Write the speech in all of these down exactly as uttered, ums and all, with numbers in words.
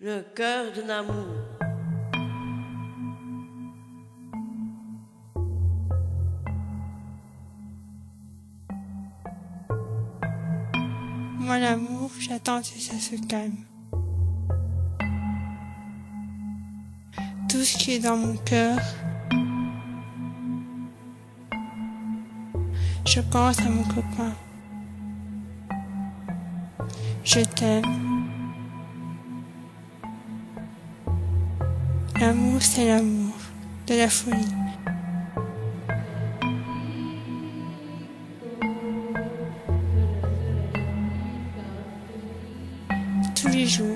Le cœur de l'amour. Moi, l'amour, j'attends que ça se calme. Tout ce qui est dans mon cœur, je pense à mon copain. Je t'aime. L'amour, c'est l'amour, de la folie. Tous les jours.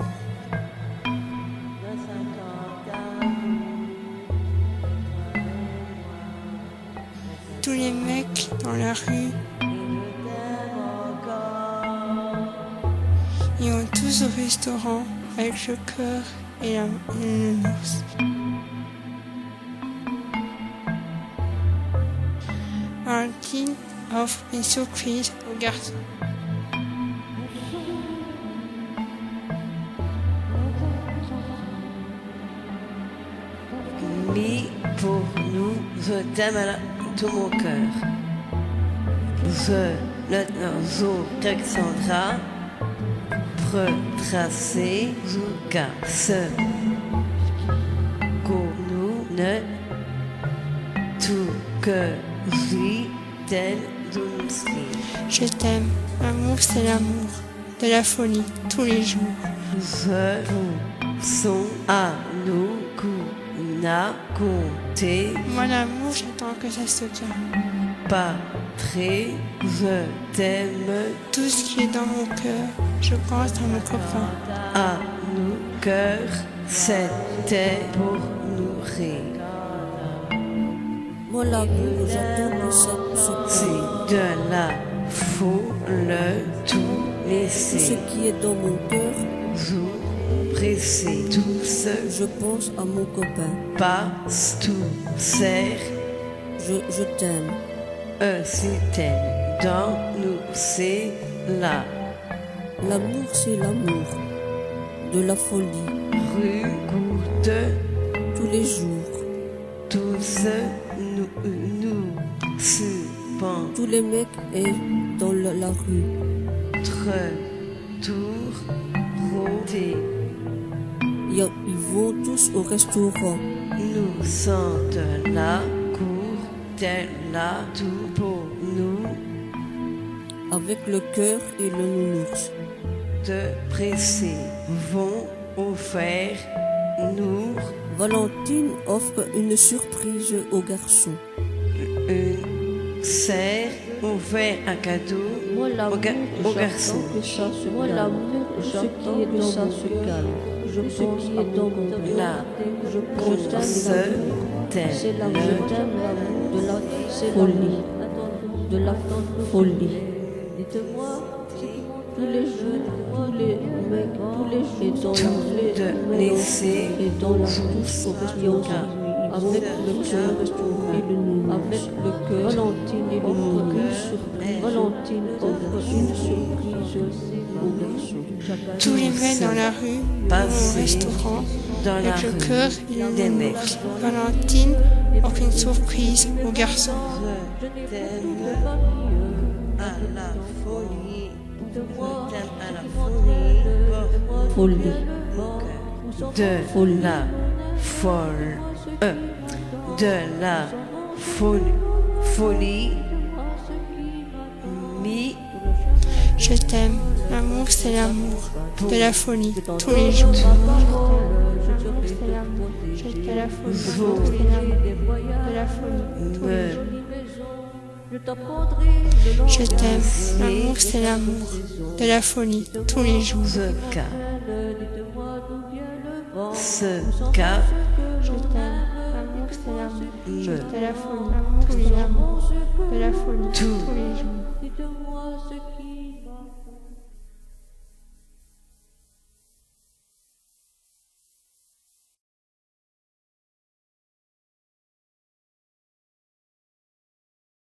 Tous les mecs dans la rue, ils vont tous au restaurant avec le cœur et la et le nounours. Valentine offre une surprise au garçon. Mis pour nous, je t'aime à la- tout mon cœur. Je, notre zo, Alexandra, retracer, jusqu'à ce que nous ne tout que lui tel nous Je t'aime. L'amour, c'est l'amour, de la folie, tous les jours. Je vous sont à nous n'a compté Moi, l'amour, j'attends que ça se calme. pas très, je t'aime Tout ce qui est dans mon cœur, je pense à mon copain. à nos cœurs, c'était pour nourrir. Moi, l'amour, j'attends que ça se calme. C'est de la foule tout Tout laisser. ce qui est dans mon cœur, Vous pressez tous, je pense à mon copain. passe tout, serre, Je, je t'aime. un système dans nous, c'est là. L'amour, c'est l'amour, de la folie, Rue goutte, tous les jours. tous nous, nous, suivons, Tous les mecs et dans la, la rue. tour, rôder. Il y a- Ils vont tous au restaurant. Nous sommes de la cour, de la tout pour nous, Avec le cœur et le nounours. de presser, vont offrir, nous, Valentine offre une surprise au garçon. une serre, offert un cadeau Moi, au, l'amour, ga- au garçon. j'attends que ça se Moi, calme. l'amour, Ce j'attends qui est que dans ça mon se cœur, calme. Je Ce pense qui à est dans mon mon cœur. La Je qu'on pense se à l'amour. C'est t'aime, l'amour. Je t'aime l'amour de la c'est Folie. l'amour de la Folie. Dites-moi, tous les jours, tous les mecs, tous les jours, et dans les de laisser et dans la tous au restaurant, avec le cœur et le nounours. Avec le cœur, Valentine et le nounours. Valentine offre une surprise au garçon. Tous les mecs dans la rue vont au passer restaurant dans la avec le rue cœur et le des nounours. mecs. Valentine offre une surprise au garçon. Je t'aime à la folie, je t'aime à la folie, Folie. de Folie. la folle, euh, de la folie, folie, mi, Je t'aime. L'amour, c'est l'amour, de la folie, tous les jours. Je t'aime la folie, Vous. c'est l'amour, de la folie, tous les jours. me, Je t'aime. L'amour, c'est l'amour, de la folie, tous les jours. ce cas, ce cas, Je t'aime. L'amour, c'est l'amour, me, de la folie, tous les jours. De la folie, Tout. tous les jours. Dites-moi ce qui va.